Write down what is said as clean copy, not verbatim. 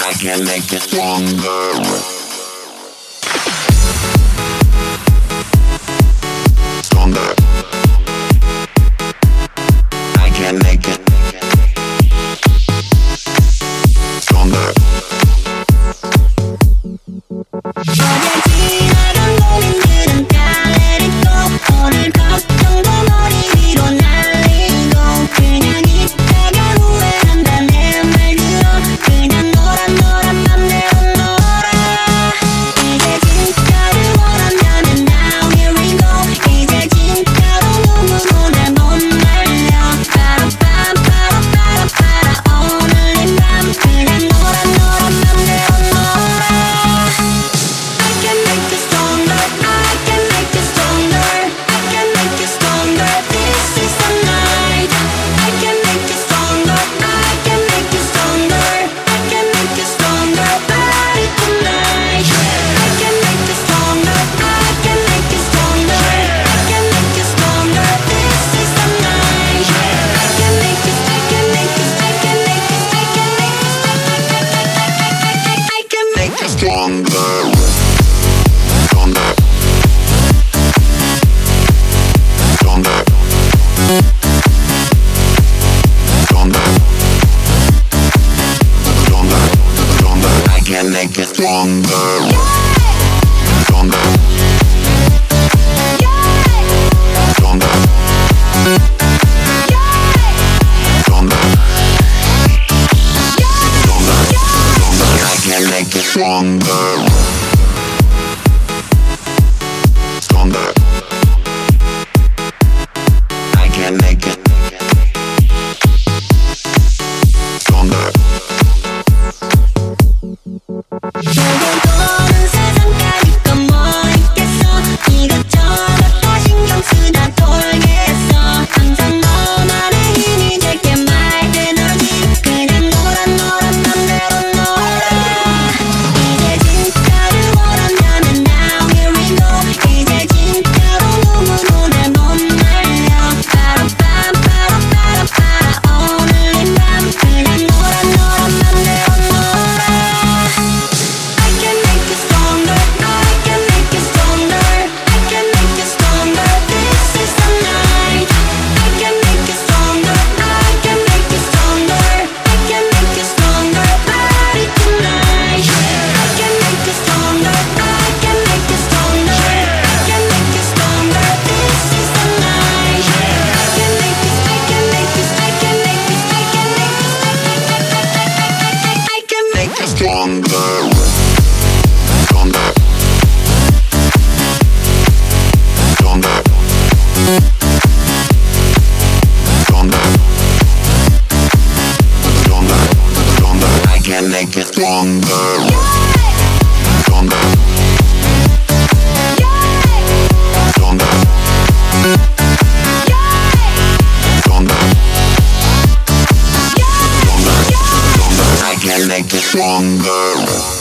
I can make it stronger. Stronger. I can make it stronger. 어제 지나간 고민들은 다 let it go. 오늘 걱정도 머리 위로 날리고 그냥 있다가 후회한다 내 말 들어. 그냥 노란 맘대로 놀아. 이제 진짜를 원한다면 now here we go. 이제 진짜로 누구도 날 못 말려. 빠라빠라빠라빠라 오늘 이 밤 그냥 노란 맘대로 놀아. I can make you stronger. I can make you stronger. I can make you stronger. This is the night. I can make you stronger. I can make you stronger. I can make you stronger. Body tonight. I can make you stronger. I can make you stronger. I can make you stronger. This is the night. I can make you. I can make you. I can make you. I can make you. I can make you Stronger. Stronger. Stronger. Stronger. Stronger. Stronger. I can make it stronger. Stronger. Stronger. Stronger. Stronger. I can make it stronger. Stronger. I can make it stronger. 결국 도는 세상까지 또 뭐 있겠어. 이것저것 다 신경 쓰다 돌겠어. 항상 너만의 힘이 될게 말 에너지. 그냥 노란 맘대로 놀아. 이제 진짜를 원한다면 now here we go. 이제 진짜로 누구도 날 못 말려. 빠라빠라빠라빠라 오늘 이 밤 그냥 노란 맘대로 놀아. I can make you stronger. I can make you stronger. I can make you stronger. This is the night. I can make you stronger. I can make you stronger. I can make you stronger. Body tonight. I can make you stronger. I can make you stronger. I can make you stronger. This is the night. I can make you. I can make you. I can make you. I can make you. I can make you Stronger. Stronger. Stronger. Stronger. Stronger. Stronger. I can make it stronger. Stronger. Stronger. Stronger. Stronger. Stronger. I can make it stronger.